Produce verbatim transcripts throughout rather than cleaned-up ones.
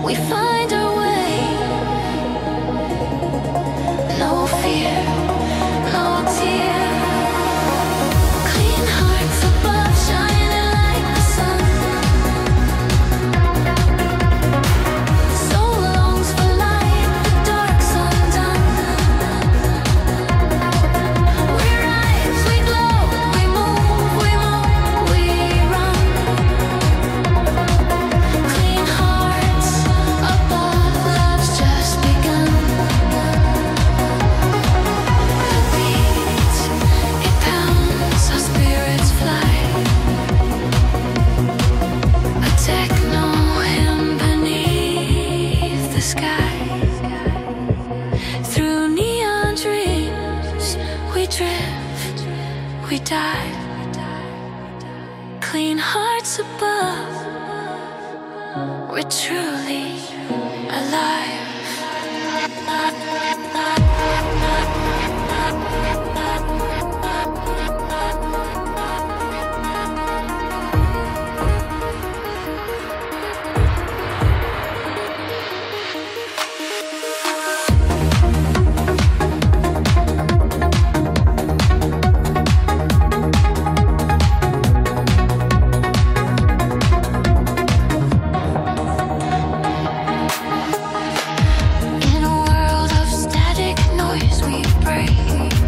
we find our way. No fear, no tear. Clean hearts above, shining like the sun. Soul longs for light, the dark's undone. We rise, we glow, we move, we move, we run. Clean hearts above, love's just begun. The beat, it pounds, our spirits fly. A techno hymn beneath the sky. Through neon dreams, we drift, we die. Clean hearts above, we're truly alive. In a world of static noise, we break.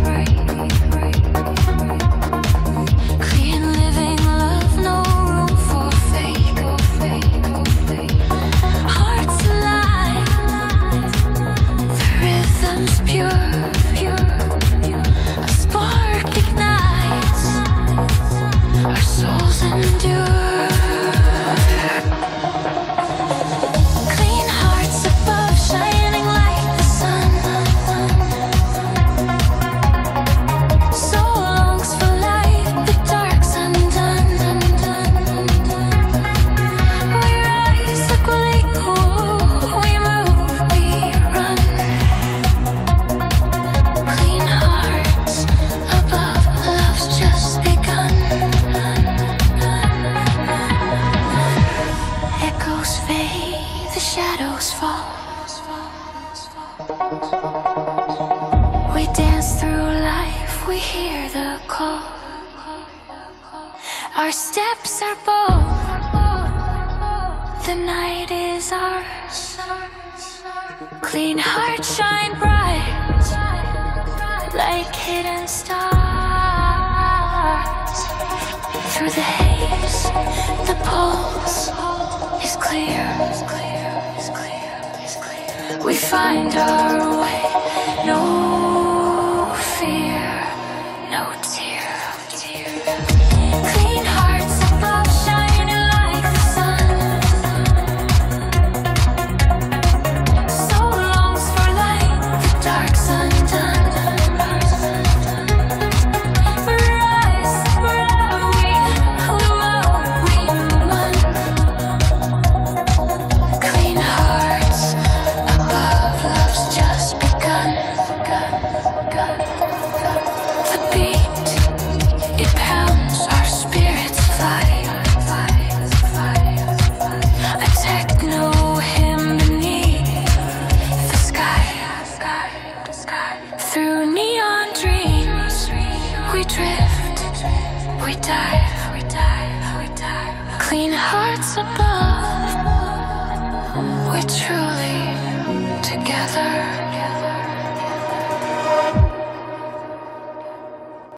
Clean living love, no room for fake. Hearts alive, the rhythm's pure. A spark ignites, our souls endure. Clean hearts above, shining like the sun. Soul longs for light, the dark's undone. We rise like we we move, we run. Clean hearts above, love's just begun. Echoes fade, the shadows fall. We dance through life, we hear the call. Our steps are bold, the night is ours. Clean hearts shine bright, like hidden stars. Through the haze, the pulse is clear. We find our way, no fear, no tear. Clean hearts above, shining like the sun. Soul longs for light, the dark's undone. We rise, wherever we glow, we run. Clean hearts above, love's just begun. The beat, it pounds, our spirits fly. A techno hymn beneath the sky. Through neon dreams, we drift, we dive. Clean hearts above, we're true.